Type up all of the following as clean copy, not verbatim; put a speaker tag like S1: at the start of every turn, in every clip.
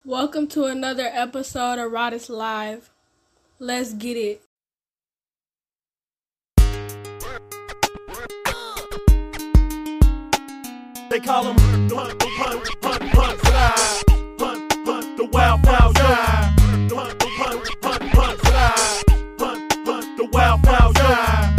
S1: Welcome to another episode of Rodis Live. Let's get it.
S2: They call him Hunt Slide. Hunt the wild side. Hunt Slide. Hunt the wild side.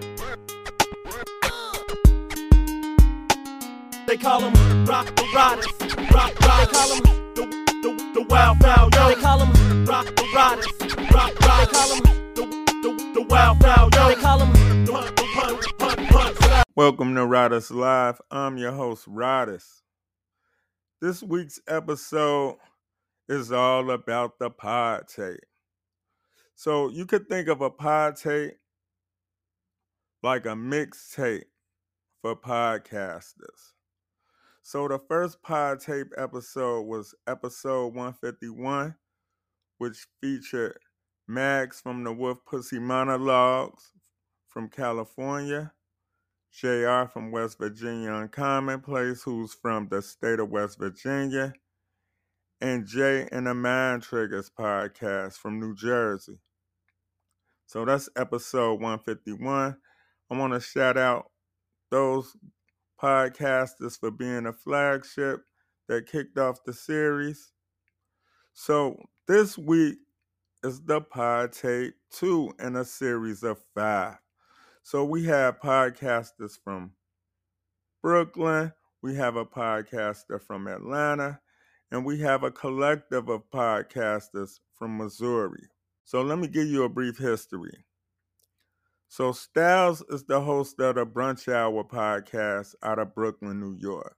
S2: They call him Rock the Rodis. They call him the wild foul. They call him Rock the Rodis. They call him the wild foul. They call him Hunt Slide.
S3: Welcome to Rodis Live. I'm your host, Rodis. This week's episode is all about the pod tape. So you could think of a pod tape like a mixtape for podcasters. So the first pod tape episode was episode 151, which featured Mags from the Wolf Pussy Monologues from California, JR from West Virginia Uncommonplace, who's from the state of West Virginia, and Jay and the Mind Triggers podcast from New Jersey. So that's episode 151. I want to shout out those podcasters for being a flagship that kicked off the series. So this week is the pod tape 2 in a series of 5. So we have podcasters from Brooklyn, we have a podcaster from Atlanta, and we have a collective of podcasters from Missouri. So let me give you a brief history. So Styles is the host of the Brunch Hour podcast out of Brooklyn, New York.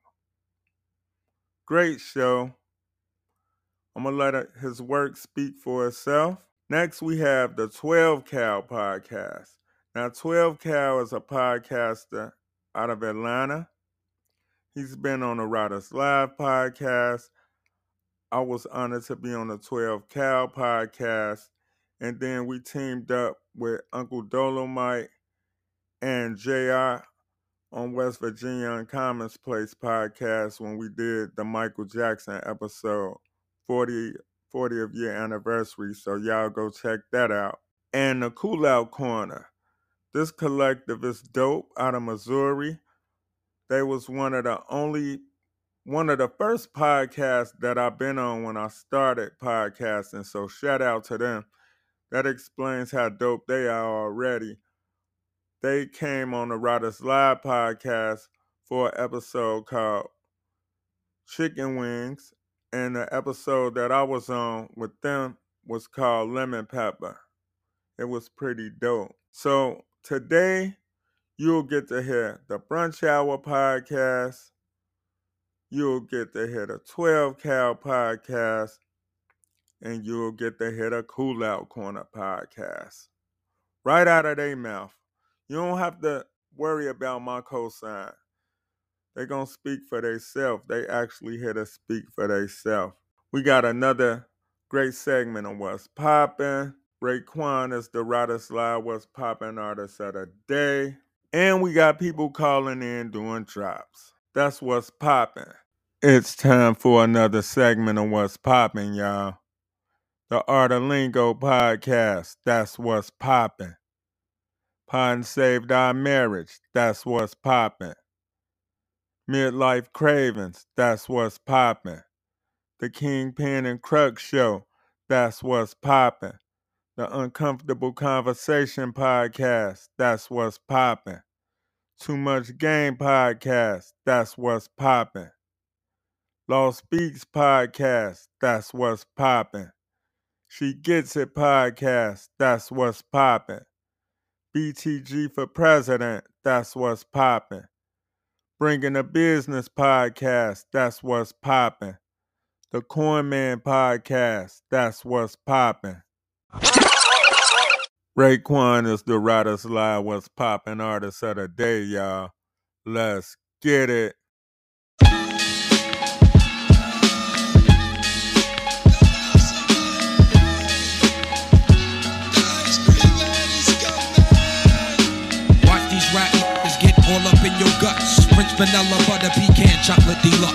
S3: Great show. I'm going to let his work speak for itself. Next, we have the 12 Cal podcast. Now, 12 Cal is a podcaster out of Atlanta. He's been on the Rodis Live podcast. I was honored to be on the 12 Cal podcast. And then we teamed up with Uncle Dolomite and JR on West Virginia Uncommonplace podcast when we did the Michael Jackson episode, 40th year anniversary. So y'all go check that out. And the Cool Out Corner. This collective is dope out of Missouri. They was one of the first podcasts that I've been on when I started podcasting. So shout out to them. That explains how dope they are already. They came on the Rodis Live podcast for an episode called Chicken Wings. And the episode that I was on with them was called Lemon Pepper. It was pretty dope. So today, you'll get to hear the Brunch Hour podcast. You'll get to hear the 12 Cal podcast. And you'll get to hear the Cool Out Corner podcast. Right out of their mouth. You don't have to worry about my cosign. They're going to speak for themselves. They actually here to speak for themselves. We got another great segment on What's Poppin'. Raekwon is the Rodis Live What's Poppin' artist of the day. And we got people calling in doing drops. That's What's Poppin'. It's time for another segment of What's Poppin', y'all. The Art of Lingo podcast, that's What's Poppin'. Pardon Saved Our Marriage, that's What's Poppin'. Midlife Cravings, that's What's Poppin'. The Kingpin and Crux Show, that's What's Poppin'. The Uncomfortable Conversation podcast, that's What's Poppin'. Too Much Game podcast, that's What's Poppin'. Law Speaks podcast, that's What's Poppin'. She Gets It podcast, that's What's Poppin'. BTG for President, that's What's Poppin'. Bringing the Business podcast, that's What's Poppin'. The Corn Man podcast, that's What's Poppin'. Raekwon is the Rodis Live What's Poppin' artist of the day, y'all. Let's get it.
S4: All up in your guts. French vanilla butter pecan chocolate deluxe.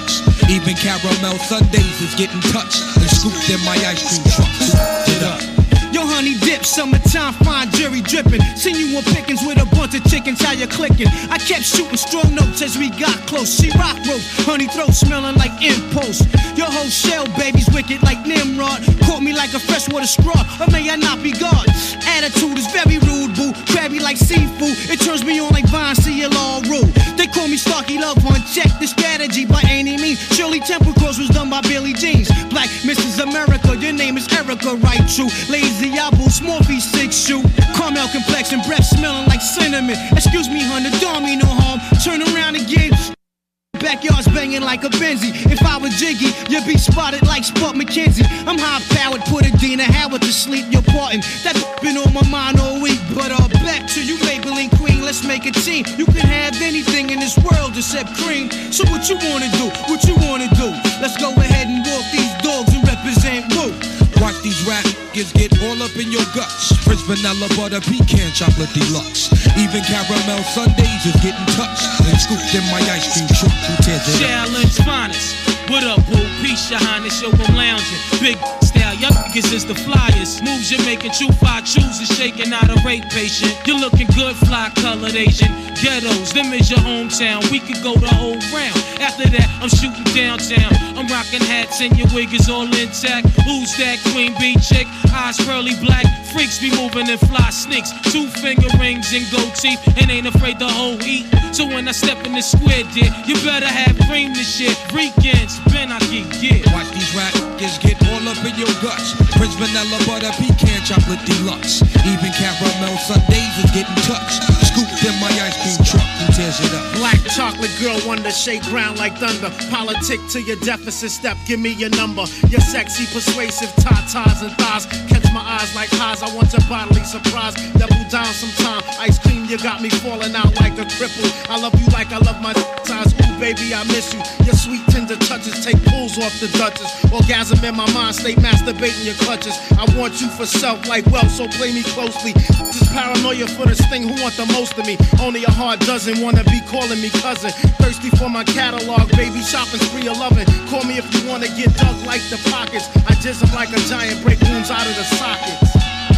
S4: Even caramel sundaes is getting touched and scooped in my ice cream truck. It up.
S5: Yo, honey dip, summertime, fine jury dripping. Seen you on pickings with a bunch of chickens, how you clicking? I kept shooting strong notes as we got close. She rock rope, honey throat smelling like impulse. Your whole shell, baby's wicked like Nimrod. Caught me like a freshwater straw, or may I not be God? Attitude is very rude, boo. Crabby like seafood, it turns me on like Vine, see it all rude. They call me Starkey Love Hunt, check the strategy by any means. Shirley Temple Cross was done by Billie Jeans. Black Mrs. America, your name is Erica, right? True. Lazy Apple, Smorphy, 6 shoe. Caramel complexion, breath smelling like cinnamon. Excuse me, honey, don't mean no harm. Turn around again. Backyard's banging like a Benzie. If I was Jiggy, you'd be spotted like Spud McKenzie. I'm high-powered, put a Dina Howard to sleep. You're parting. That been on my mind all week. But back to you, Maybelline Queen. Let's make a team. You can have anything in this world except cream. So what you wanna do? What you wanna do? Let's go ahead and walk these dogs and represent Woo.
S4: Watch these rap niggas get all up in your guts. French vanilla butter pecan chocolate deluxe. Even caramel sundaes is getting touched and scooped in my ice cream truck. Who tears it up?
S6: Challenge finest. What up, boo? Peace, your highness. Yo, I'm lounging. Big style, y'all niggas is the flyers. Moves you're making, true fire chooses, shaking out a rape patient. You're looking good, fly colored Asian. Ghettos, them is your hometown. We could go the whole round. After that, I'm shooting downtown. I'm rocking hats and your wig is all intact. Who's that queen bee chick? Eyes pearly black. Freaks be moving in fly sneaks. 2-finger rings and gold teeth. And ain't afraid the whole heat. So when I step in the square, dear, you better have cream this shit. Weekends, Ben, I get gear.
S4: Watch these rap niggas get all up in your guts. French vanilla butter pecan chocolate deluxe. Even caramel sundaes is getting touched. Scooped in my ice cream truck. Who tears it up?
S5: Black chocolate girl, wonder, shake ground like thunder. Politic to your deficit step, give me your number. Your sexy, persuasive tatas and thighs catch my eyes like highs. I want your bodily surprise. Double down sometime. Ice cream, you got me falling out like a cripple. I love you like I love my ties. Ooh, baby, I miss you. Your sweet tender touches take pulls off the Duchess. Orgasm in my mind, stay masturbating your clutches. I want you for self like wealth, so play me closely. This paranoia for this thing, who want the most of me? Only a heart doesn't wanna be calling me cousin. Thirsty for my catalog, baby, shopping spree of loving. Call me if you wanna get dug like the pockets. I jizz them like a giant, break wounds out of the sockets.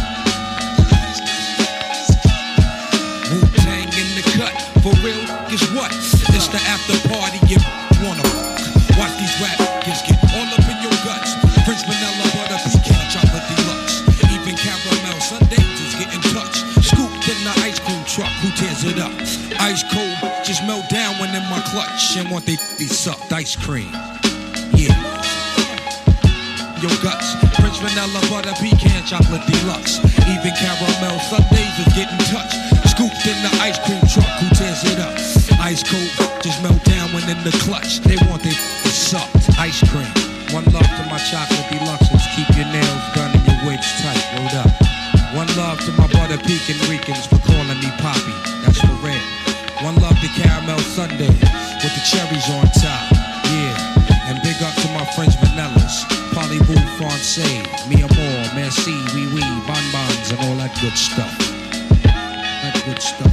S4: Wu-Tang in the cut, for real, guess what? It's the after party, you wanna watch these rap niggas get all up in your guts. French vanilla butter pecan chocolate deluxe. Even caramel sundaes is getting touched. Scooped in the ice cream truck, who tears it up? Ice cold, just melt down when in my clutch. And want they be sucked, ice cream. Yeah. Your guts, French vanilla butter pecan chocolate deluxe. Even caramel sundaes is getting touched. Scooped in the ice cream truck, who tears it up? Ice cold, just melt down when in the clutch. They want they sucked, ice cream. One love to my chocolate deluxes. Keep your nails done and your wigs tight, rolled up. One love to my butter pecan Ricans for calling me Poppy, that's for real. One love to caramel sundae with the cherries on top, yeah. And big up to my French vanillas, Parlez-vous Francais, mi amor, merci, oui oui, bonbons and all that good stuff. That good stuff.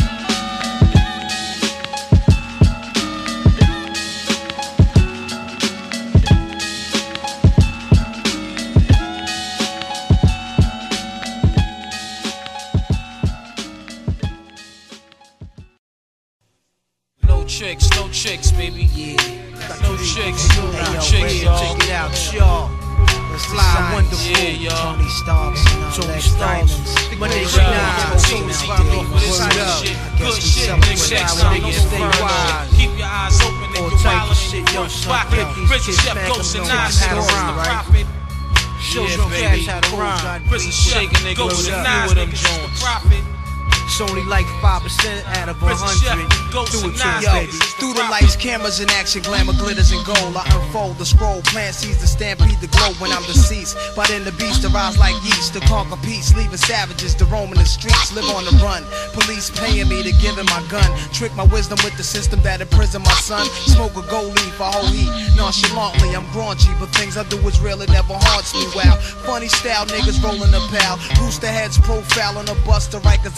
S6: No tricks, baby. Yeah. No tricks.
S7: Hey, yo,
S6: tricks, y'all.
S7: Check it out, y'all. Let's fly wonderful.
S6: Yeah, y'all.
S7: Tony Starks and all
S6: Tony
S7: that
S6: Starks.
S7: diamonds.
S6: Money
S7: Word
S6: shine.
S7: up.
S6: Tunes pop off with this
S7: Word
S6: good
S7: up.
S6: shit.
S7: I guess
S6: Good
S7: we
S6: shit.
S7: celebrate
S6: Big checks
S7: our
S6: on
S7: niggas
S6: the
S7: stay
S6: front.
S7: wise.
S6: Keep your eyes open and
S7: All
S6: you're
S7: type of
S6: wildin'
S7: shit,
S6: in the
S7: yo,
S6: front
S7: son.
S6: pocket.
S7: Flip these
S6: Rich
S7: kids
S6: chef
S7: back
S6: ghost
S7: up,
S6: and
S7: know
S6: nine
S7: how to
S6: niggas
S7: rhyme,
S6: the
S7: right?
S6: profit.
S7: Show
S6: Yeah,
S7: some
S6: baby.
S7: cats how to rhyme.
S6: Prison shaking niggas
S7: Word
S6: and
S7: up.
S6: nine
S7: With them
S6: niggas the
S7: Jones.
S6: profit.
S7: It's only like 5% out of 100. Do it,
S6: Yo,
S7: baby. Through the lights, cameras, and action, glamour, glitters, and gold. I unfold the scroll, plant seeds to stampede the globe when I'm deceased. But in the beast, arise like yeast to conquer peace, leaving savages to roam in the streets, live on the run. Police paying me to give him my gun, trick my wisdom with the system that imprisoned my son. Smoke a gold leaf, I hold heat nonchalantly. I'm graunchy, but things I do is real, it never haunts me. Wow, funny style, niggas rolling a pal. Rooster heads profile on a bus to Rikers out.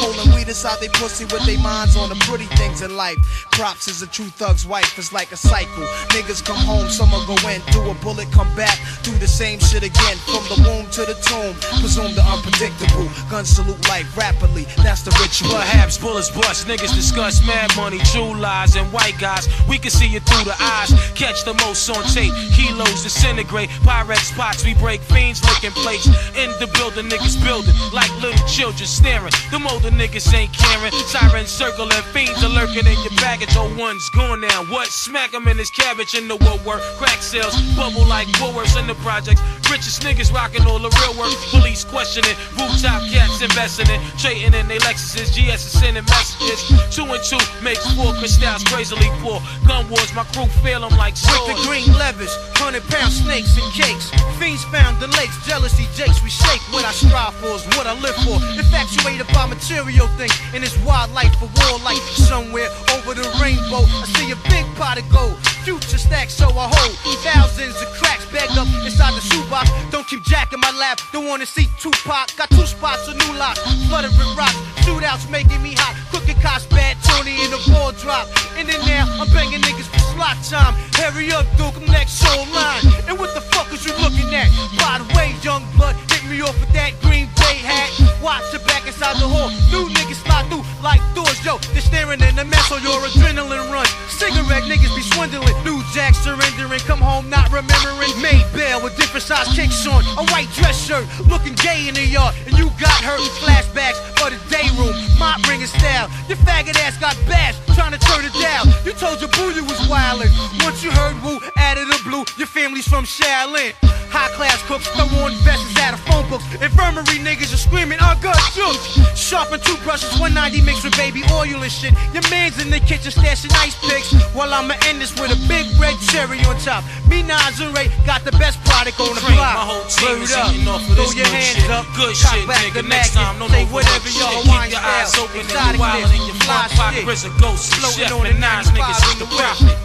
S7: Pulling weed inside they pussy with their minds on the pretty things in life. Props is a true thug's wife, it's like a cycle. Niggas come home, summer go in, do a bullet, come back, do the same shit again. From the womb to the tomb, presume the unpredictable. Gun salute life rapidly, that's the ritual.
S6: Perhaps bullets bust, niggas discuss mad money, true lies, and white guys. We can see it through the eyes, catch the most on tape. Kilos disintegrate, Pyrex spots, we break fiends licking plates. In the building, niggas building like little children staring. Them older niggas ain't caring. Sirens circling, fiends are lurking in your baggage. Oh, one's gone now. What? Smack him in his cabbage in the woodwork. Crack sales, bubble like Woolworths in the projects. Richest niggas rocking all the real work. Police questioning, rooftop cats investing in, trading in they Lexuses. GS is sending messages. 2 and 2 makes 4. Crystals crazily poor. Gun wars, my crew feel them like swords.
S5: With the green levers, 100-pound snakes and cakes. Fiends found the lakes, jealousy jakes. We shake what I strive for is what I live for. Infatuated by material things in this wildlife for war life. Somewhere over the rainbow, I see a big pot of gold. Future stacks, so I hold thousands of cracks bagged up inside the shoebox. Don't keep jacking my lap, don't wanna see Tupac. Got 2 spots, a new lot, flooded with rocks. Shootouts making me hot, crooked cops, bad Tony in the ball drop. In and now, I'm banging niggas for slot time. Hurry up, Duke, I'm next show line. And what the fuck is you looking at? By the way, young blood, hit me off with that Green Bay hat. Watch your back inside the hall, new niggas slide through like doors. Yo, they're staring in the mess, so your adrenaline runs. Cigarette niggas be swindling. New Jack surrendering, come home not remembering. Made bail with different size kicks on, a white dress shirt, looking gay in the yard, and you got hurt. Flashbacks for the day room, mop ringing style. Your faggot ass got bashed, trying to turn it down. You told your boo you was wildin'. Once you heard woo, added a blue. Your family's from Shaolin. High class cooks, throw on vests out of phone books. Infirmary niggas are screaming, I got jokes. Sharpen toothbrushes, 190 mixed with baby oil and shit. Your man's in the kitchen stashing ice picks, while I'ma end this with a big red cherry on top. Me, Nas, and Ray got the best product on the block.
S6: My whole team is eating off of
S5: throw
S6: this
S5: your
S6: good
S5: hands
S6: shit.
S5: up,
S6: Good
S5: cock
S6: shit,
S5: back
S6: nigga.
S5: the
S6: Next
S5: Mac,
S6: time, no
S5: say
S6: no
S5: whatever
S6: shit.
S5: y'all
S6: Keep
S5: want
S6: your eyes
S5: style.
S6: open and
S5: Exotic
S6: you wildin' in your
S5: fly
S6: front pocket.
S5: shit.
S6: Rich a ghost,
S5: Floating
S6: chef
S5: on the
S6: and Nines niggas is the
S5: 95
S6: prophet.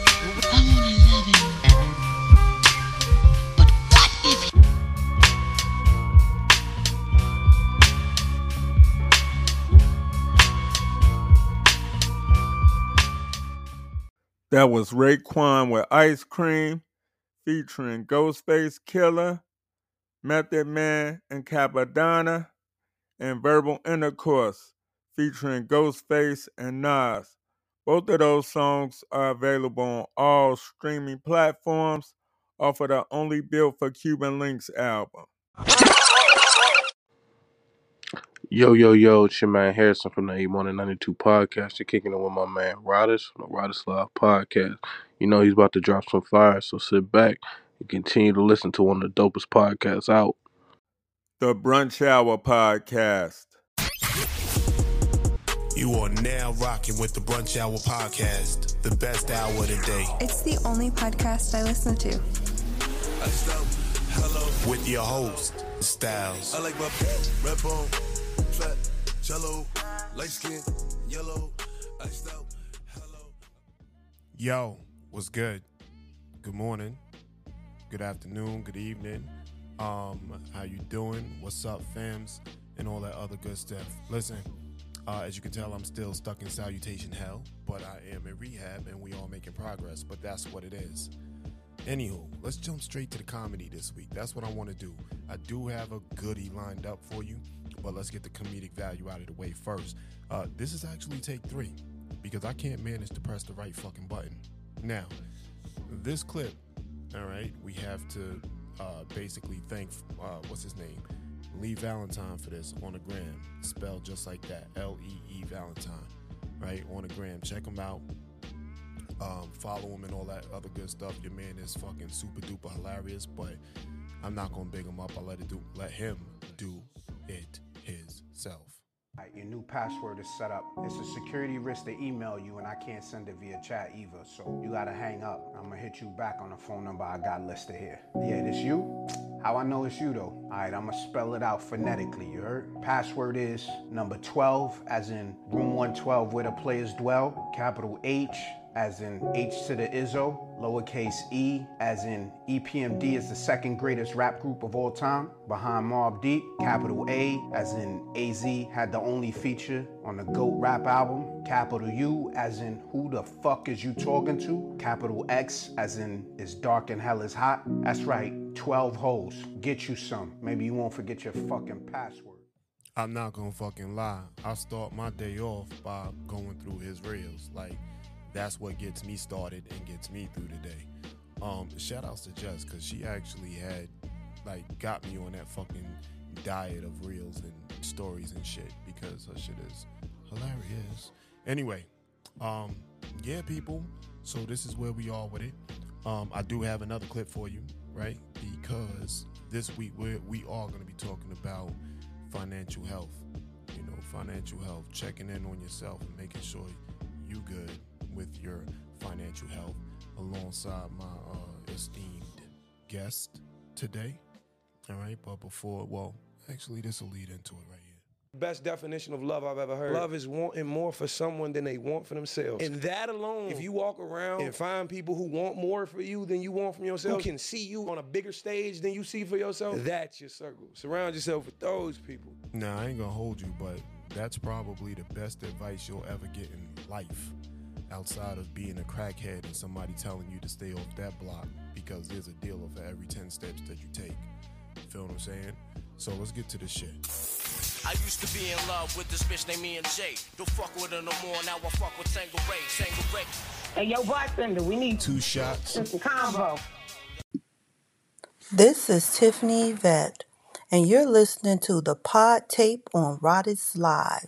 S3: That was Raekwon with Ice Cream, featuring Ghostface Killah, Method Man and Capadonna, and Verbal Intercourse, featuring Ghostface and Nas. Both of those songs are available on all streaming platforms off of the Only Built for Cuban Links album.
S8: Yo, it's your man Harrison from the 8192 podcast. You're kicking it with my man Rodis from the Rodis Live podcast. You know he's about to drop some fire, so sit back and continue to listen to one of the dopest podcasts out.
S3: The Brunch Hour Podcast.
S9: You are now rocking with the Brunch Hour Podcast, the best hour of the day.
S10: It's the only podcast I listen to.
S9: Hello. With your host, Styles.
S2: I like my red bone, fat, jello, light skin, yellow, iced out. Hello.
S9: Yo, what's good? Good morning, good afternoon, good evening. How you doing? What's up, fams? And all that other good stuff. Listen, as you can tell, I'm still stuck in salutation hell, but I am in rehab and we all making progress, but that's what it is. Anywho, let's jump straight to the comedy this week. That's what I want to do. I do have a goodie lined up for you, but let's get the comedic value out of the way first. This is actually take 3 because I can't manage to press the right fucking button. Now, this clip, all right, we have to basically thank, what's his name? Lee Valentine for this on the gram. Spelled just like that, L-E-E Valentine, right? On the gram. Check him out. Follow him and all that other good stuff. Your man is fucking super duper hilarious, but I'm not gonna big him up. I'll let him do it himself.
S11: Your new password is set up. It's a security risk to email you, and I can't send it via chat either, so you gotta hang up. I'm gonna hit you back on the phone number I got listed here. Yeah, this you? How I know it's you though? Alright, I'm gonna spell it out phonetically, you heard? Password is number 12, as in room 112 where the players dwell, capital H, as in H to the Izzo, lowercase e, as in EPMD is the second greatest rap group of all time, behind Mobb Deep. Capital A, as in AZ had the only feature on the GOAT rap album. Capital U, as in who the fuck is you talking to? Capital X, as in it's dark and hell is hot. That's right, 12 hoes. Get you some. Maybe you won't forget your fucking password.
S9: I'm not gonna fucking lie. I start my day off by going through his reels. Like, that's what gets me started and gets me through the day. Shout outs to Jess, cause she actually had, like, got me on that fucking diet of reels and stories and shit, because her shit is hilarious. Anyway, yeah, people. So this is where we are with it. I do have another clip for you, right? Because this week we are gonna be talking about financial health, financial health, checking in on yourself and making sure you good with your financial health, alongside my esteemed guest today. All right, but before, actually this will lead into it right here.
S12: Best definition of love I've ever heard. Love is wanting more for someone than they want for themselves. And that alone, if you walk around and find people who want more for you than you want from yourself, who can see you on a bigger stage than you see for yourself, that's your circle. Surround yourself with those people.
S9: Nah, I ain't gonna hold you, but that's probably the best advice you'll ever get in life, outside of being a crackhead and somebody telling you to stay off that block because there's a dealer for every 10 steps that you take. Feel what I'm saying? So let's get to this shit.
S2: I used to be in love with this bitch named me and Jay. Don't fuck with her no more, now I fuck with Tango Ray.
S13: Hey, yo, bartender, we need
S9: 2 shots.
S13: Just a combo.
S14: This is Tiffany Vet, and you're listening to the Pod Tape on Rodis Live.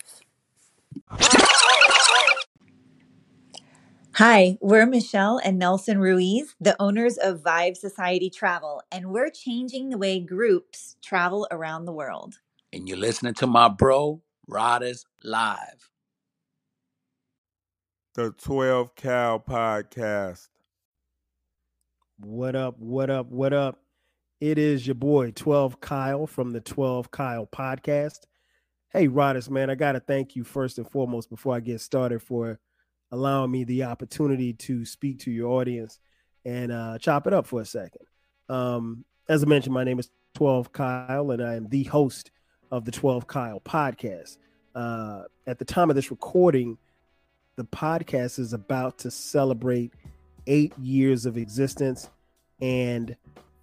S15: Hi, we're Michelle and Nelson Ruiz, the owners of Vibe Society Travel, and we're changing the way groups travel around the world.
S16: And you're listening to my bro, Rodis Live.
S3: The 12 Cal Podcast.
S17: What up, what up, what up? It is your boy, 12 Kyle from the 12 Kyle Podcast. Hey, Rodis, man, I got to thank you first and foremost before I get started for allowing me the opportunity to speak to your audience and chop it up for a second. As I mentioned, my name is 12 Kyle, and I am the host of the 12 Kyle Podcast. At the time of this recording, the podcast is about to celebrate 8 years of existence and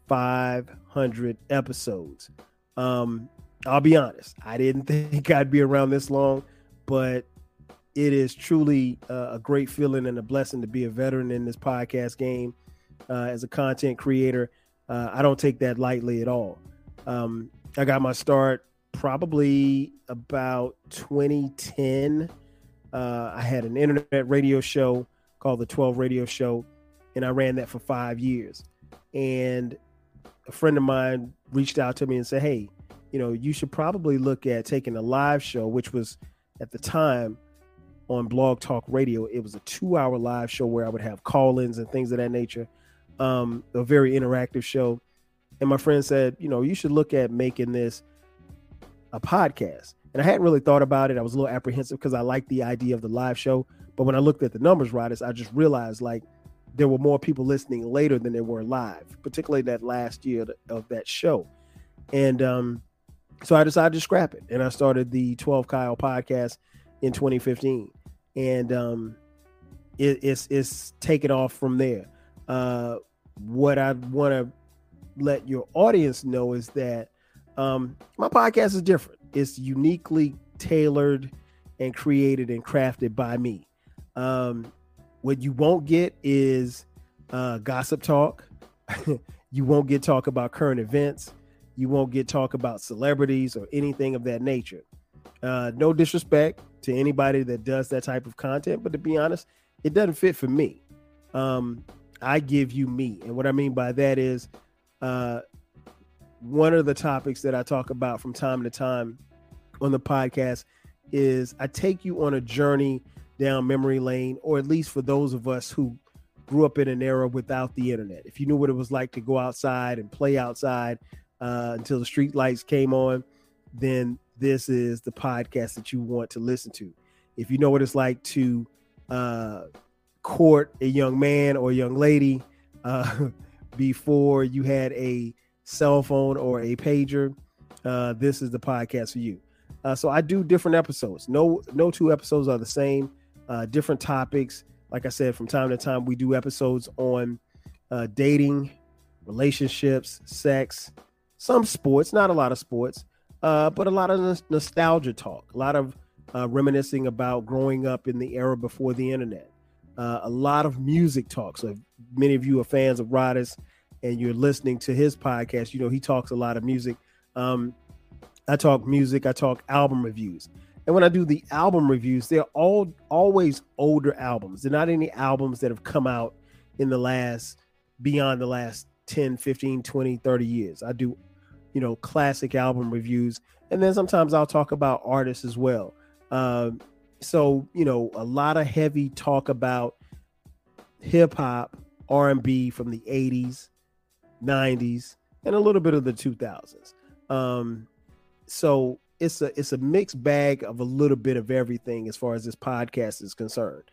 S17: 500 episodes. I'll be honest, I didn't think I'd be around this long, but it is truly a great feeling and a blessing to be a veteran in this podcast game. As a content creator, I don't take that lightly at all. I got my start probably about 2010. I had an internet radio show called the 12 Radio Show, and I ran that for 5 years. And a friend of mine reached out to me and said, hey, you should probably look at taking a live show, which was at the time on Blog Talk Radio. It was a 2-hour live show where I would have call-ins and things of that nature. A very interactive show. And my friend said, you should look at making this a podcast. And I hadn't really thought about it. I was a little apprehensive because I liked the idea of the live show. But when I looked at the numbers, Rodis, I just realized there were more people listening later than there were live, particularly that last year of that show. And so I decided to scrap it. And I started the 12 Kyle Podcast in 2015. And it's taken off from there. What I want to let your audience know is that my podcast is different. It's uniquely tailored and created and crafted by me. What you won't get is gossip talk. You won't get talk about current events. You won't get talk about celebrities or anything of that nature. No disrespect to anybody that does that type of content, but to be honest, it doesn't fit for me. I give you me. And what I mean by that is one of the topics that I talk about from time to time on the podcast is I take you on a journey down memory lane, or at least for those of us who grew up in an era without the internet. If you knew what it was like to go outside and play outside until the street lights came on, then this is the podcast that you want to listen to. If you know what it's like to court a young man or a young lady before you had a cell phone or a pager, this is the podcast for you. So I do different episodes. No two episodes are the same. Different topics. Like I said, from time to time, we do episodes on dating, relationships, sex, some sports, not a lot of sports, but a lot of nostalgia talk, a lot of reminiscing about growing up in the era before the internet, a lot of music talk. So if many of you are fans of Rodis and you're listening to his podcast, you know, he talks a lot of music. I talk music, I talk album reviews. And when I do the album reviews, they're always older albums. They're not any albums that have come out in beyond the last 10, 15, 20, 30 years. I do, you know, classic album reviews. And then sometimes I'll talk about artists as well. So, you know, a lot of heavy talk about hip hop, R&B from the 80s, 90s, and a little bit of the 2000s. So it's a mixed bag of a little bit of everything as far as this podcast is concerned.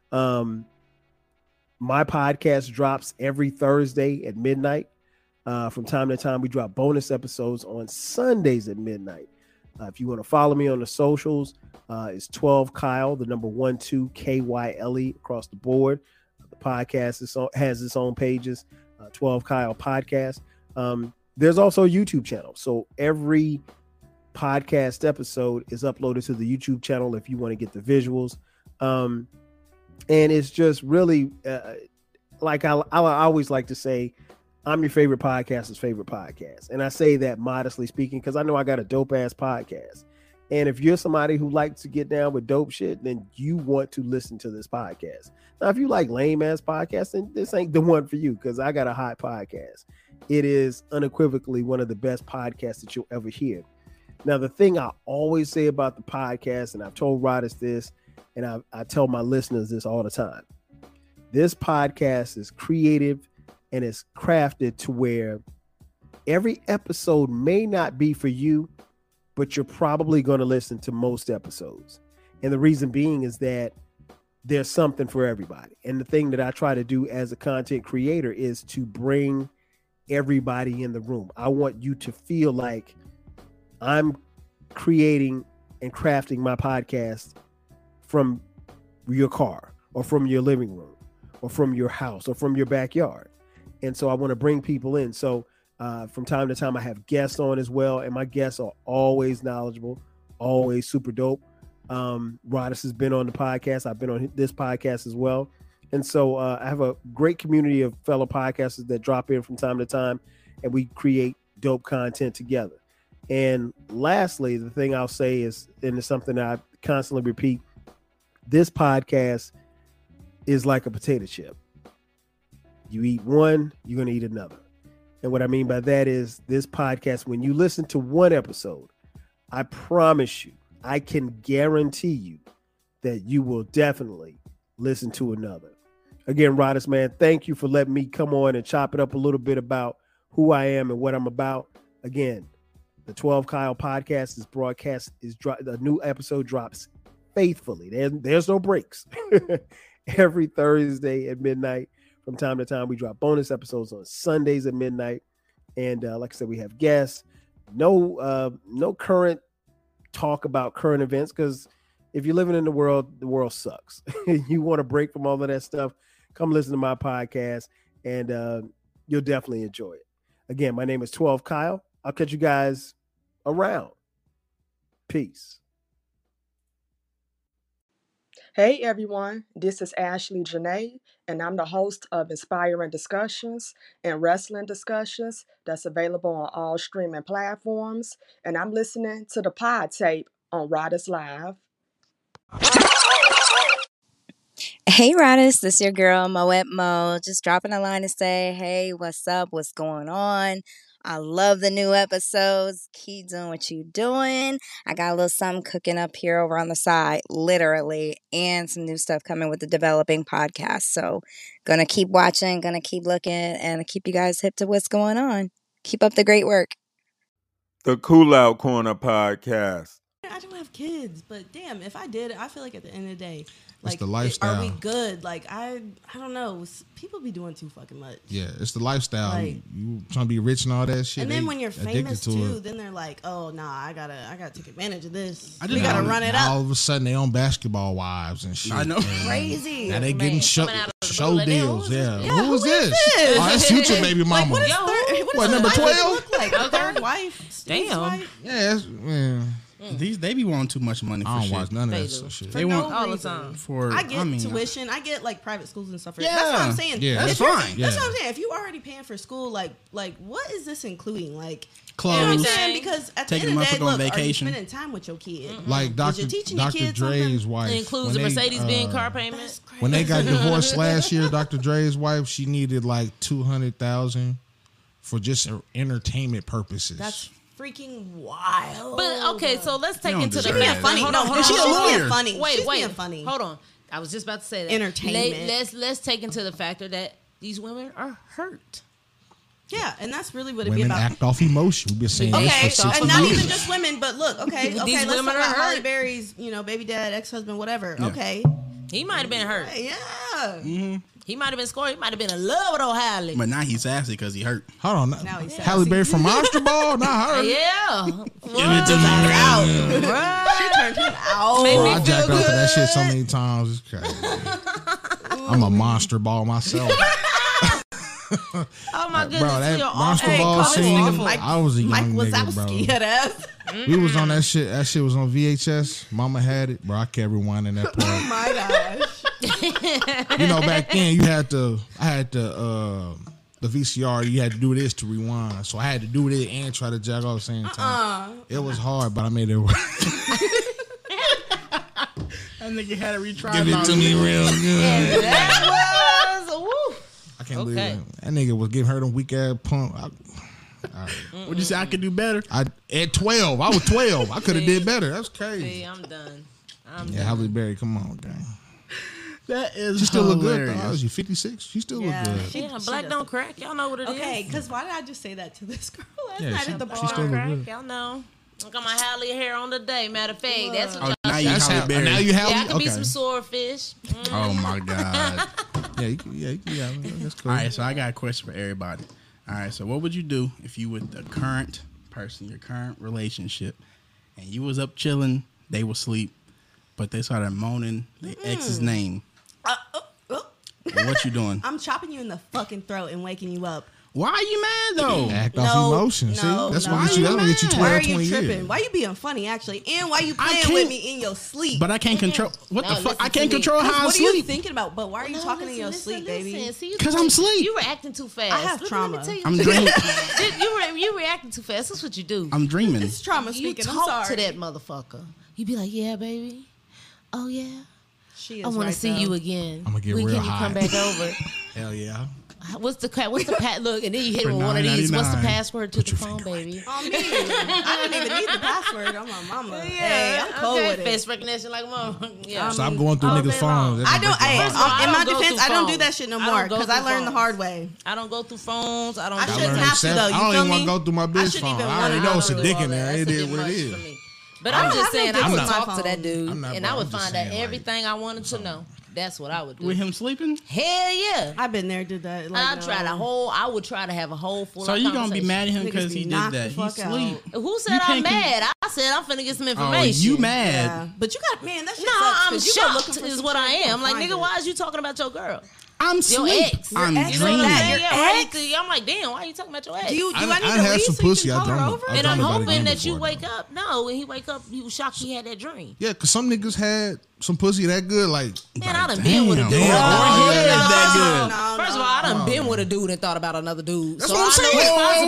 S17: My podcast drops every Thursday at midnight. From time to time, we drop bonus episodes on Sundays at midnight. If you want to follow me on the socials, it's 12 Kyle, the number 12 KYLE across the board. The podcast has its own pages, 12 Kyle Podcast. There's also a YouTube channel. So every podcast episode is uploaded to the YouTube channel if you want to get the visuals. And it's just really like I always like to say, I'm your favorite podcaster's favorite podcast. And I say that modestly speaking, because I know I got a dope ass podcast. And if you're somebody who likes to get down with dope shit, then you want to listen to this podcast. Now, if you like lame ass podcasts, then this ain't the one for you, because I got a hot podcast. It is unequivocally one of the best podcasts that you'll ever hear. Now, the thing I always say about the podcast, and I've told Rodis this, and I tell my listeners this all the time. This podcast is creative and it's crafted to where every episode may not be for you, but you're probably going to listen to most episodes. And the reason being is that there's something for everybody. And the thing that I try to do as a content creator is to bring everybody in the room. I want you to feel like I'm creating and crafting my podcast from your car or from your living room or from your house or from your backyard. And so I want to bring people in. So from time to time, I have guests on as well. And my guests are always knowledgeable, always super dope. Rodis has been on the podcast. I've been on this podcast as well. And so I have a great community of fellow podcasters that drop in from time to time, and we create dope content together. And lastly, the thing I'll say is, and it's something that I constantly repeat, this podcast is like a potato chip. You eat one, you're going to eat another. And what I mean by that is this podcast, when you listen to one episode, I promise you, I can guarantee you that you will definitely listen to another. Again, Rodis, man, thank you for letting me come on and chop it up a little bit about who I am and what I'm about. Again, the 12 Kyle podcast is broadcast, the new episode drops faithfully. There's no breaks. Every Thursday at midnight. From time to time, we drop bonus episodes on Sundays at midnight. And like I said, we have guests. No current talk about current events, because if you're living in the world sucks. You want to break from all of that stuff, come listen to my podcast, and you'll definitely enjoy it. Again, my name is 12 Kyle. I'll catch you guys around. Peace.
S18: Hey everyone, this is Ashley Janae, and I'm the host of Inspiring Discussions and Wrestling Discussions that's available on all streaming platforms, and I'm listening to the pod tape on Rodis Live.
S19: Hey Rodis, this is your girl Moet Mo, just dropping a line to say, hey, what's up, what's going on? I love the new episodes. Keep doing what you're doing. I got a little something cooking up here over on the side, literally, and some new stuff coming with the developing podcast. So gonna keep watching, gonna keep looking, and keep you guys hip to what's going on. Keep up the great work.
S3: The Cool Out Corner podcast.
S20: I don't have kids, but damn, if I did, I feel like at the end of the day, like,
S2: the lifestyle.
S20: are we good? Like, I don't know. People be doing too fucking much.
S2: Yeah, it's the lifestyle.
S20: Like,
S2: you trying to be rich and all that shit.
S20: And then
S2: they
S20: when you're
S2: addicted
S20: famous
S2: to
S20: too,
S2: it.
S20: then they're like, oh nah, I gotta take advantage of this.
S2: I
S20: We gotta run it
S2: now
S20: up.
S2: all of a sudden they own basketball wives and shit.
S21: I know.
S20: Crazy.
S2: Now they getting show deals. Yeah.
S20: Yeah,
S2: Who is
S20: who
S2: this?
S20: this?
S2: Oh, that's Future baby mama.
S20: Like, what
S2: number
S20: does the wife
S2: 12?
S20: look like? A third wife?
S21: Damn.
S20: Wife?
S2: Yeah,
S21: They be wanting too much money for
S2: I don't
S21: shit.
S2: watch none of
S21: They
S2: that
S21: do.
S2: shit.
S21: They
S20: For
S21: want
S20: no
S21: all the
S20: reason.
S21: time. For
S20: I get
S21: mean,
S20: tuition. I get like private schools and stuff.
S21: Yeah.
S20: That's what I'm saying.
S2: Yeah,
S21: that's
S20: If you're-
S21: fine.
S20: That's
S2: Yeah.
S20: what I'm saying. If you already paying for school, like what is this including? Like
S21: Clothes.
S20: You know what I'm saying? Because at the
S21: Taking
S20: end of the day,
S21: them on
S20: look,
S21: vacation.
S20: are you spending time with your kid?
S2: Like
S20: Is
S2: Dr.
S20: you teaching your
S2: Dr.
S20: kids
S2: Dre's
S20: something?
S2: wife.
S21: It includes
S2: when
S21: the
S2: they,
S21: Mercedes-Benz car payment.
S2: When they got divorced last year, Dr. Dre's wife, she needed like $200,000 for just entertainment purposes.
S20: That's freaking wild.
S21: But okay, so let's take
S2: You don't
S21: into the
S2: deserve
S20: being
S2: that.
S20: funny.
S21: Hold
S20: No,
S21: on, hold
S20: she's
S21: on.
S20: being funny.
S21: Wait,
S20: She's
S21: wait.
S20: being funny.
S21: Hold on. I was just about to say that.
S20: Entertainment.
S21: Let's take into the factor that these women are hurt.
S20: Yeah, and that's really what it be
S2: Women
S20: about.
S2: act off emotion. We've been saying
S20: Okay,
S2: this for 60
S20: and not
S2: years.
S20: even just women, but look, okay,
S21: These
S20: let's talk
S21: women are
S20: about Halle
S21: hurt.
S20: Berry's, baby dad, ex-husband, whatever.
S21: Yeah.
S20: Okay,
S21: He might have been hurt.
S20: yeah.
S21: Mm-hmm. He might have been scoring. He might have been in love with old Halle. But now he's sassy because he hurt.
S2: Hold on.
S20: Now he's
S2: Halle Berry from Monster Ball? Not her.
S21: Yeah. Give it to me.
S20: She turned him out.
S21: Made
S2: Bro,
S21: me
S2: I
S21: feel
S2: jacked off to
S21: good.
S2: that shit so many times. It's crazy. I'm a Monster Ball myself.
S21: Oh my goodness.
S2: Bro, that
S21: you're
S2: Monster
S21: awful.
S2: Ball
S20: call this
S2: scene,
S20: nigga Mike-
S2: I was a young
S20: Mike
S2: nigga,
S20: Wazowski,
S2: bro.
S20: head ass.
S2: We was on that shit. That shit was on VHS. Mama had it. Bro, I kept rewinding that
S20: Oh
S2: part.
S20: my gosh.
S2: Back then I had the VCR, you had to do this to rewind. So I had to do this and try to jack off at the same time. It was hard, but I made it work.
S21: That nigga had to retry.
S2: Give it to me real good.
S21: That was woo.
S2: I can't believe it. That nigga was giving her them weak ass pump.
S21: Would you say I could do better?
S2: At 12, I was 12. I could have did better. That's crazy.
S21: See, I'm done.
S2: Yeah, Halle Berry, come on, gang.
S21: That is
S2: She still look good,
S21: hilarious.
S2: though. She 56. She still look good.
S21: Yeah, black don't crack. Y'all know what it is.
S20: Okay, because why did I just say that to this girl last
S2: Yeah,
S20: night
S2: she-
S20: at the
S2: she
S20: bar?
S2: still look
S21: Crack,
S2: good.
S21: y'all know. I got my Halle hair on today. Matter of fact, that's what y'all now see. you
S2: That's
S21: Halle
S2: how-
S21: Berry.
S2: now you Halle?
S21: Yeah, I could be
S2: Okay.
S21: some swordfish. Oh my god.
S2: Yeah, that's cool.
S21: All right, so I got a question for everybody. All right, so what would you do if you with the current person, your current relationship, and you was up chilling, they was asleep, but they started moaning the ex's name? What you doing?
S20: I'm chopping you in the fucking throat and waking you up.
S21: Why are you mad though?
S2: Act off emotion. See, that's gonna get you. That's gonna get you 12,
S20: Why are
S2: 20
S20: you tripping?
S2: years.
S20: Why you being funny, actually? And why you
S21: I
S20: playing
S21: can't-
S20: with me in your sleep?
S21: But I can't control. What the
S20: No,
S21: fuck? I
S20: listen
S21: can't
S20: to me.
S21: control how I
S20: What are you
S21: sleep.
S20: thinking about? But why are you talking in your sleep, baby?
S21: Because I'm asleep.
S19: You reacting too fast.
S20: I have
S19: Let
S20: trauma.
S19: me tell you
S21: I'm
S19: what
S21: dreaming.
S19: you reacting too fast. That's what you do.
S21: I'm dreaming.
S20: It's trauma
S19: You
S20: speaking. I'm
S19: talk
S20: sorry.
S19: to that motherfucker. You be like, yeah, baby. Oh yeah.
S20: She is
S19: I want
S20: right,
S19: to see
S20: though.
S19: you again.
S2: I'ma get
S19: when
S2: real
S19: can you come
S2: high.
S19: back over?
S2: Hell yeah.
S19: What's the look? And then you hit
S21: For
S19: him with one of these. What's the
S21: $9.99.
S19: password to the phone, baby?
S20: On me. I didn't even need the password. I'm my mama. Hey, I'm cool
S19: okay.
S20: with it.
S19: Face recognition, like mom. Yeah.
S2: Stop going through
S19: all
S2: niggas'
S19: day
S2: phones.
S19: long.
S2: They're
S20: I
S2: gonna
S20: don't.
S2: break your
S20: Hey,
S2: heart.
S19: First of all,
S20: in
S19: I
S20: my
S19: don't go
S20: defense,
S19: through
S20: I don't do
S19: phones.
S20: that shit no
S19: I don't
S20: more
S19: go
S20: because I
S19: through
S20: learned the
S19: phones.
S20: hard way.
S19: I don't go through phones. I don't.
S20: I
S19: do
S20: shouldn't
S19: that.
S20: have to though. You
S2: I don't
S20: feel
S2: even want
S20: me?
S2: to go through my
S20: I
S2: bitch
S20: shouldn't
S2: phone.
S20: even
S2: I
S20: wanna
S2: already know it's a
S20: do
S2: dick
S20: all
S2: in there.
S20: that.
S2: It
S19: That's a
S2: is
S19: bit
S2: what it
S19: much
S2: is.
S19: for me. But
S20: I
S19: I'm
S20: don't
S19: just
S20: have no
S19: saying,
S20: dick
S19: I
S20: on
S19: would
S20: my
S19: talk to
S20: phone.
S19: that dude,
S2: I'm not-
S19: and I
S2: I'm
S19: would
S2: just
S19: find out
S2: saying, like-
S19: everything I wanted to know. That's what I would do.
S21: With him sleeping?
S19: Hell yeah.
S20: I've been there, did that. Like,
S19: I would try to have a whole full.
S21: So you gonna be mad at him
S20: Niggas
S21: because
S20: be
S21: he did
S20: knocked
S21: that?
S20: the
S21: He
S20: fuck out.
S21: sleep.
S19: Who said
S21: You
S19: I'm
S21: can't con-
S19: mad? I said I'm finna get some
S21: Oh,
S19: information.
S21: you mad?
S20: Yeah. But you got, man, that shit
S19: No,
S20: sucks,
S19: I'm
S20: 'cause you go looking
S19: shocked.
S20: for
S19: Is
S20: some
S19: what
S20: shit,
S19: I
S20: you
S19: am.
S20: gonna
S19: Like,
S20: find
S19: nigga,
S20: it.
S19: why is you talking about your girl?
S21: I'm
S19: Your
S21: sleep.
S19: ex.
S21: I'm
S20: ex.
S19: You know what I'm
S21: dreaming.
S19: saying?
S20: Your
S19: Yeah, why
S20: ex?
S19: you- I'm like, damn, why are you talking about your ex?
S20: Do you? Do I need
S2: I
S20: to
S2: had
S20: leave
S2: some
S20: so you
S2: pussy.
S20: can
S2: I
S20: call her
S2: dreamt
S20: over?
S2: I
S19: And I'm
S2: dreamt about it
S19: hoping
S2: again
S19: that you
S2: before,
S19: wake
S2: though.
S19: up. No, when he wake up, he was shocked he had that dream.
S2: Yeah, because some niggas had some pussy that good. Like,
S19: Man, I done been with a dude.
S2: damn.
S21: Oh, yeah, that good.
S20: No,
S19: First of all, I done been with a dude and thought about another dude.
S2: That's
S19: so
S2: what I'm
S19: I know
S2: saying.
S19: it's possible.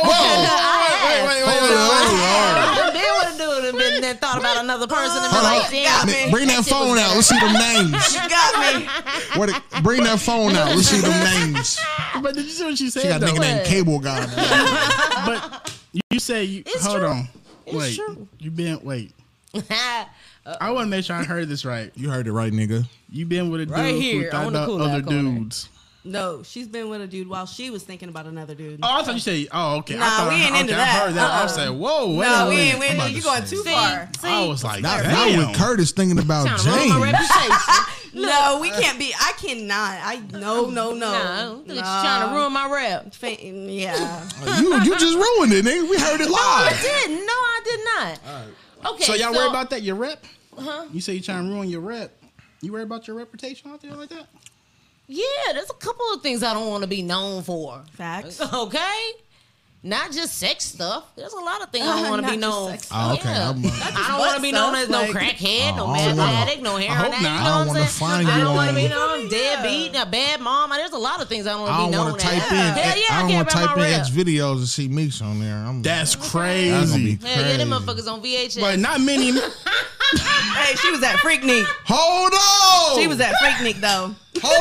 S19: I done been with a dude and been and thought about another person and been
S2: Hold
S19: like,
S2: on.
S19: damn.
S2: Bring that phone out. Let's see them names.
S20: You got me.
S2: Bring that phone out. Let's see them names.
S21: But did you see what she
S2: She
S21: said?
S2: got a nigga
S21: though?
S2: named Cable Guy.
S21: But you say you.
S19: It's
S21: Hold
S19: true.
S21: on.
S19: It's
S21: Wait.
S19: true.
S21: You been wait. I want to make sure I heard this right.
S2: You heard it right, nigga.
S21: You been with a dude
S19: Right
S21: who
S19: here,
S21: thought
S19: on the
S21: about
S19: cool
S21: other
S19: out corner.
S21: dudes.
S20: No, she's been with a dude while she was thinking about another dude.
S21: Oh, I thought you said. Oh, okay.
S20: Nah, we ain't into
S21: I
S20: that.
S21: heard that. I was saying, whoa, wait
S20: No,
S21: a
S20: we
S21: minute.
S20: ain't. You going too far.
S21: I was like,
S1: Not
S21: damn.
S1: with Curtis thinking about
S20: Trying to ruin my
S1: James.
S20: reputation. No, we can't be. I cannot. No.
S22: Nah, she's trying to ruin my rep.
S20: Yeah.
S1: You just ruined it, nigga. We heard it
S22: No,
S1: live.
S22: I didn't. No, I did not. Okay.
S21: So y'all worry about that? Your rep?
S22: Huh?
S21: You say you trying to ruin your rep. You worry about your reputation out there like that?
S22: Yeah, there's a couple of things I don't want to be known for.
S20: Facts.
S22: Okay? Not just sex stuff. There's a lot of things I don't want to be known for.
S1: Oh, okay.
S22: Yeah. I don't want to be known as no crackhead, no
S1: I don't
S22: meth
S1: wanna-
S22: addict, no heroin addict. You know
S1: I don't
S22: what
S1: want
S22: I'm
S1: to
S22: saying?
S1: find you
S22: I don't want to
S1: on.
S22: be known deadbeat, a bad mom. There's a lot of things I don't want
S1: I
S22: to be
S1: don't
S22: known
S1: want to type
S22: as.
S1: in.
S22: Hell yeah,
S1: I don't
S22: care
S1: want to
S22: about
S1: type
S22: my
S1: in
S22: rep.
S1: X videos and see Meeks on there.
S21: That's crazy.
S1: That's gonna be
S22: Hell yeah, them
S1: crazy.
S22: motherfuckers on VHS.
S21: But not many.
S20: Hey, she was at Freaknik.
S1: Hold on.
S20: She was at Freaknik though.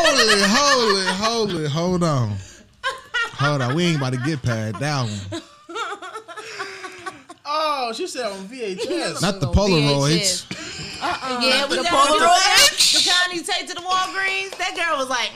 S1: Hold on. Hold on. We ain't about to get past that one.
S21: Oh, she said on VHS.
S1: Not the Polaroids.
S22: Yeah, we
S20: The
S22: got
S20: Polaroid.
S22: the kind you take to the Walgreens. That girl was like,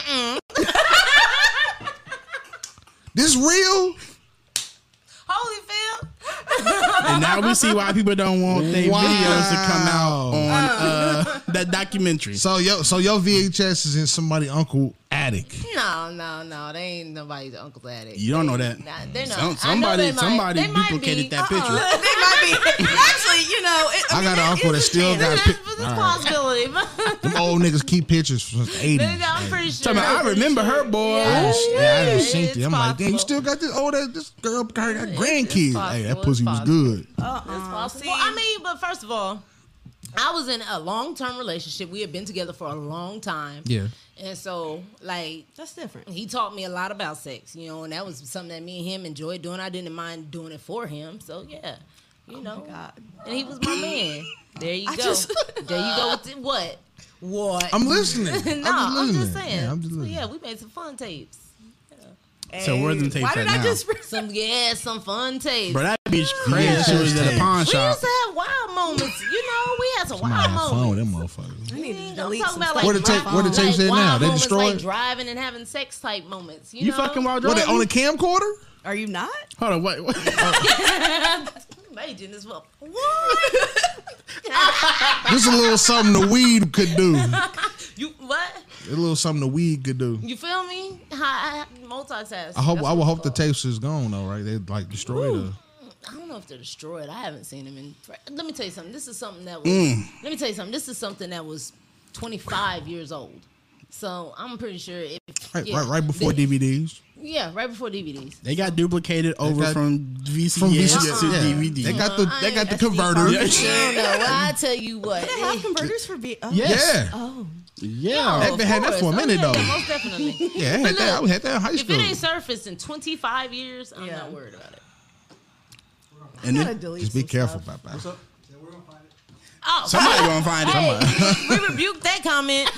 S1: This real?
S22: Holyfield.
S21: And now we see why people don't want their videos to come out on that documentary.
S1: So your VHS is in somebody's uncle attic.
S22: No, they ain't nobody's uncle's addict.
S21: You don't know that.
S22: Nah, they're not.
S21: Somebody
S22: they might
S21: duplicated
S22: be.
S21: that picture.
S20: They might be. Actually, you know.
S1: I got an uncle that still got pictures.
S22: It's a possibility.
S1: Them old niggas keep pictures from the 80s.
S22: Nigga, I'm pretty sure.
S21: I remember her, boy.
S1: I done seen
S22: it's
S1: it. I'm like, damn, you
S22: possible.
S1: still got this girl got grandkids. Hey, that
S22: possible,
S1: pussy was
S22: it's
S1: good.
S22: It's possible. Well, I mean, but first of all, I was in a long-term relationship. We had been together for a long time.
S1: Yeah.
S22: And so, like,
S20: that's different.
S22: He taught me a lot about sex, you know, and that was something that me and him enjoyed doing. I didn't mind doing it for him. So, yeah, you know.
S20: God.
S22: And he was my man. There you
S20: I
S22: go.
S20: just-
S22: There you go with what? What?
S1: I'm listening.
S22: No, I'm just
S1: listening.
S22: saying.
S1: Yeah, I'm just
S22: So,
S1: listening.
S22: yeah, we made some fun tapes.
S21: So where are them tapes
S20: Why
S21: at
S20: did
S21: now?
S20: I just?
S22: Some fun tapes.
S21: Bro, that bitch crazy. She was at a pawn
S22: We
S21: shop.
S22: used to have wild moments, you know. We had some
S1: Somebody
S22: wild
S1: have fun with
S22: moments.
S1: them motherfuckers.
S20: I need to
S22: I'm
S20: delete
S22: talking
S20: some
S22: about
S20: stuff.
S1: Where the
S22: like
S1: tape-
S22: wild
S1: where the tapes
S22: like
S1: at now?
S22: wild
S1: They
S22: moments,
S1: destroyed?
S22: like driving and having sex type moments. You
S21: You
S22: know?
S21: fucking while
S1: What,
S21: driving?
S1: on a camcorder?
S20: Are you not?
S21: Hold on, what?
S22: Imagine this. What?
S1: This is a little something the weed could do.
S22: You what?
S1: A little something the weed could do.
S22: You feel me? I multitask.
S1: I would hope the tapes is gone though, right? They like destroyed her.
S22: I don't know if they're destroyed. I haven't seen them in. Let me tell you something. This is something that was. Let me tell you something. This is something that was 25 years old. So I'm pretty sure.
S1: Right before DVDs.
S22: Yeah, right before DVDs.
S21: They got duplicated over
S1: got-
S21: from VCS
S1: From VCS,
S21: to
S1: yeah.
S21: DVD.
S1: They got the
S22: SD
S1: converter.
S22: I don't know. Well, I tell you what.
S20: They have converters for Oh.
S1: Yeah.
S20: Oh.
S21: Yeah.
S1: They've had that for a minute though.
S22: Most definitely.
S1: Yeah, I had that. I had that in high
S22: If
S1: school.
S22: it ain't surfaced in 25 years, I'm not worried about it.
S21: And
S20: gotta
S21: then,
S20: delete
S1: Just be
S20: some
S1: careful
S20: stuff.
S1: about that.
S22: Oh,
S21: somebody gonna find it.
S22: we rebuke that comment.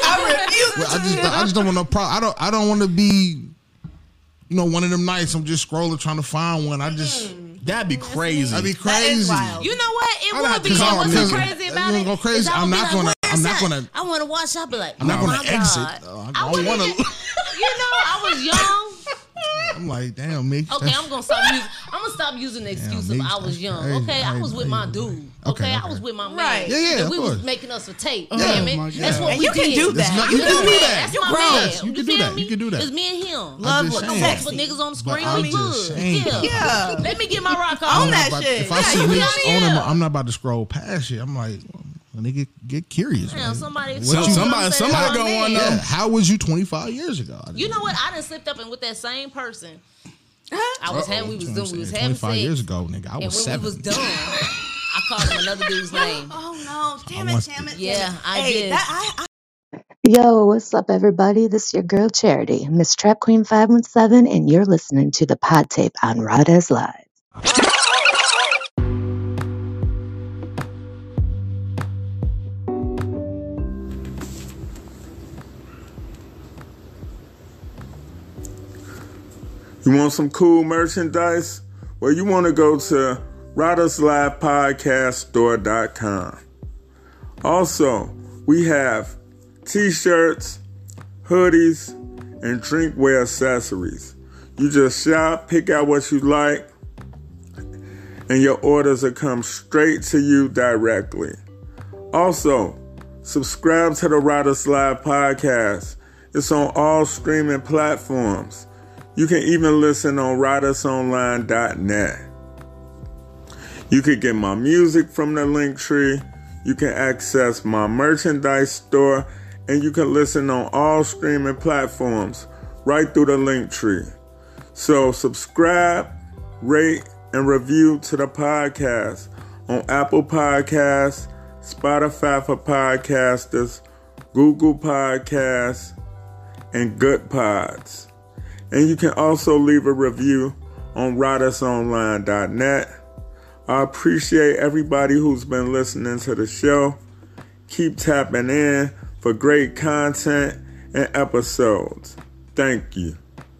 S1: I just don't want no problem. I don't want to be, one of them nights I'm just scrolling trying to find one. I just
S21: that'd be crazy.
S1: That'd be
S20: That is
S1: crazy.
S20: wild.
S22: You know what? It
S1: I
S22: would
S1: have
S22: be.
S1: to
S22: You know
S1: call
S22: what's
S1: them.
S22: so crazy
S1: You
S22: about
S1: gonna
S22: it?
S1: go crazy?
S22: Is I
S1: I'm
S22: would be
S1: not
S22: like,
S1: gonna-
S22: "Where's
S1: I'm not
S22: that?"
S1: gonna-
S22: I want to watch. I'll be like,
S1: I'm not
S22: oh
S1: gonna
S22: my
S1: exit.
S22: God.
S1: I
S22: wouldn't
S1: wanna-
S22: even- I was young.
S1: I'm like, damn, Mick.
S22: Okay, I'm gonna stop using the excuse of
S1: Meeks,
S22: I was
S1: that's
S22: young.
S1: crazy.
S22: Okay, I was with my dude. Okay, I
S1: okay.
S22: was with my man.
S20: Right.
S1: Yeah,
S22: And
S1: of
S22: we
S1: course.
S22: was making us a tape.
S1: Yeah.
S22: Damn
S1: Oh my
S22: it.
S1: God.
S22: That's what
S20: And
S22: we
S20: you can
S22: did.
S20: do
S1: That's
S20: that.
S1: not-
S20: You
S1: you
S20: can
S1: can
S20: do
S1: do
S20: that.
S1: that.
S22: That's
S20: You
S22: my
S20: grown.
S22: man.
S1: You can do
S22: feel
S1: that.
S22: me?
S1: You can do that.
S22: It's me and him.
S20: Love
S1: just
S22: No
S1: saying.
S22: sex with niggas on the
S1: But
S22: screen.
S1: I'm
S22: We
S1: just
S22: good.
S1: saying.
S22: Yeah. Let me get my rock on.
S20: Own that
S1: But
S20: shit.
S1: If I
S20: Yeah,
S1: see
S20: you feel
S1: Mick's
S20: me?
S1: on
S22: Yeah.
S1: him, I'm not about to scroll past it. I'm like, nigga, get curious.
S22: Damn,
S1: Man.
S22: somebody
S1: What
S22: somebody
S1: you-
S22: said
S21: somebody
S22: it's my
S21: gonna wanna
S22: man.
S21: know.
S1: Yeah, how was you 25 years ago?
S22: You know what? I done slipped up and with that same person. I was having, we was having
S1: 25
S22: sex.
S1: years ago, nigga. I
S22: And
S1: was
S22: when
S1: 7.
S22: we was done, I called him another dude's name.
S20: Oh no! Damn
S1: I
S20: it!
S1: want-
S20: Damn it!
S22: Yeah, I
S20: Hey,
S22: did.
S20: I
S23: Yo, what's up, everybody? This is your girl Charity, Miss Trap Queen 517, and you're listening to the Pod Tape on Rades Live.
S3: You want some cool merchandise? Well, you want to go to RodersLivePodcastStore.com. Also, we have t-shirts, hoodies, and drinkware accessories. You just shop, pick out what you like, and your orders will come straight to you directly. Also, subscribe to the Riders Live podcast. It's on all streaming platforms. You can even listen on ridersonline.net. You can get my music from the Linktree. You can access my merchandise store, and you can listen on all streaming platforms right through the Linktree. So subscribe, rate, and review to the podcast on Apple Podcasts, Spotify for Podcasters, Google Podcasts, and Good Pods. And you can also leave a review on ridersonline.net. I appreciate everybody who's been listening to the show. Keep tapping in for great content and episodes. Thank you.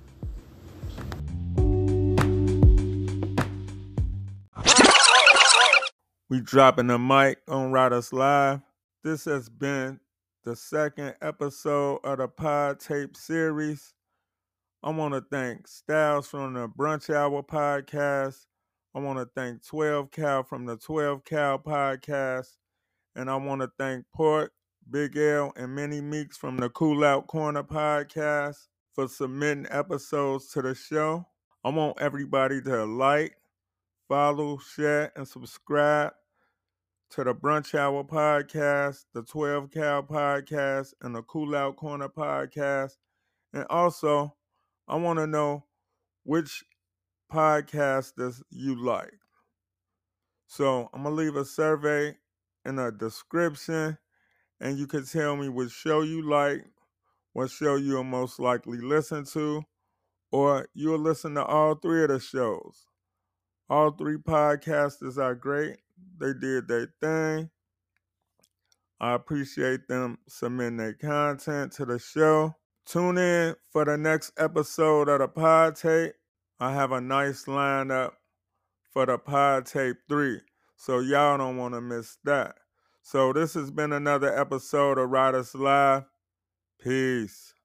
S3: We dropping the mic on Riders Live. This has been the second episode of the Pod Tape series. I want to thank Styles from the Brunch Hour podcast. I want to thank 12 Cal from the 12 Cal podcast. And I want to thank Port, Big L, and Mini Meeks from the Cool Out Corner podcast for submitting episodes to the show. I want everybody to like, follow, share, and subscribe to the Brunch Hour podcast, the 12 Cal podcast, and the Cool Out Corner podcast. And also, I want to know which podcasters you like. So I'm going to leave a survey in the description, and you can tell me which show you like, what show you'll most likely listen to, or you'll listen to all three of the shows. All three podcasters are great. They did their thing. I appreciate them submitting their content to the show. Tune in for the next episode of the Pod Tape. I have a nice lineup for the Pod Tape 3, so y'all don't want to miss that. So this has been another episode of Riders Live. Peace.